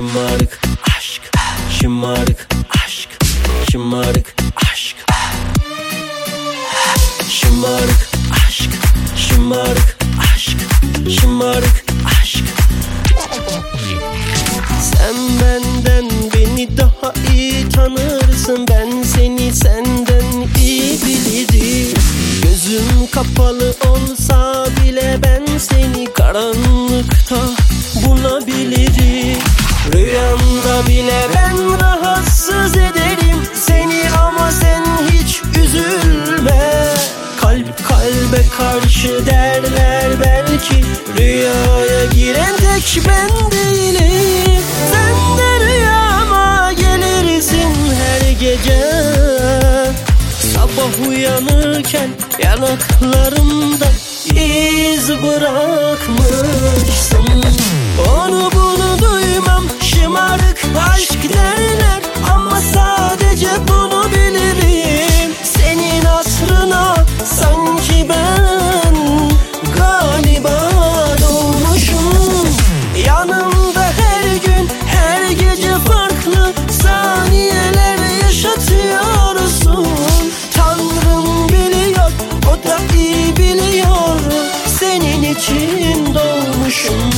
Şımarık aşk, şımarık aşk, şımarık aşk. Şımarık aşk, şımarık aşk, şımarık aşk. Sen benden beni daha iyi tanırsın, ben seni senden iyi bilirim. Gözüm kapalı olsa bile ben seni karanlıkta bulabilirim. Rüyamda bile ben rahatsız ederim seni, ama sen hiç üzülme. Kalp kalbe karşı derler belki, rüyaya giren tek ben değilim. Sen de rüyama gelirsin her gece. Sabah uyanırken yanaklarımda iz bırakmışsın. Onu bunu duymam, şımarık aşk derler, ama sadece bunu bilirim. Senin asrına sanki ben galiba doğmuşum. Yanımda her gün her gece farklı saniyeler yaşatıyorsun. Tanrım biliyor, o da iyi biliyor, senin için doğmuşum.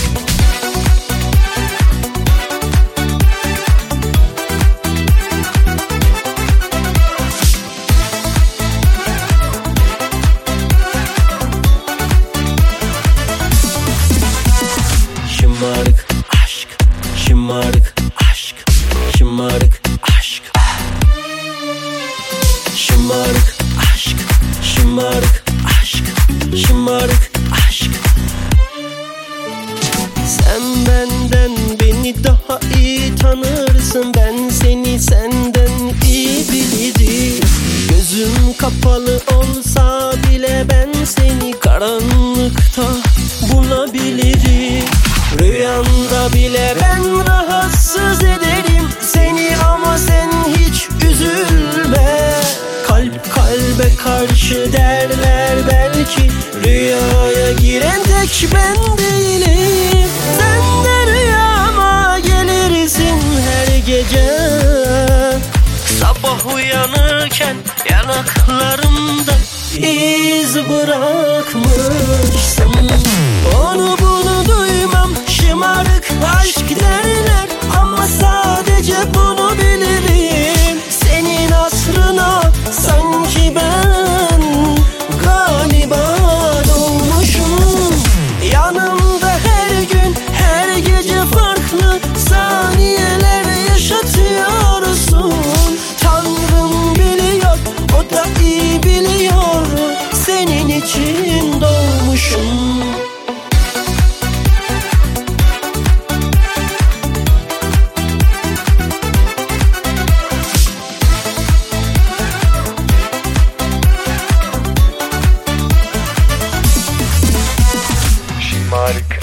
Şımarık aşk, şımarık aşk, şımarık aşk. Şımarık aşk, şımarık aşk, şımarık aşk. Sen benden beni daha iyi tanırsın, ben seni senden iyi bilirim. Gözüm kapalı olsa bile ben seni karanlıkta bulabilirim. Rüyamda bile ben rahatsız ederim seni, ama sen hiç üzülme. Kalp kalbe karşı derler belki, rüyaya giren tek ben değilim. Sen de rüyama gelirsin her gece. Sabah uyanırken yanaklarımda iz bırakmışsın. Onu bunu duymam, şımarık aşk derler, ama sadece bunu bilirim. Senin asrına sanki ben galiba doğmuşum. Yanımda her gün her gece farklı saniyeler yaşatıyorsun. Tanrım biliyor, o da iyi biliyor, senin için doğmuşum. Şımarık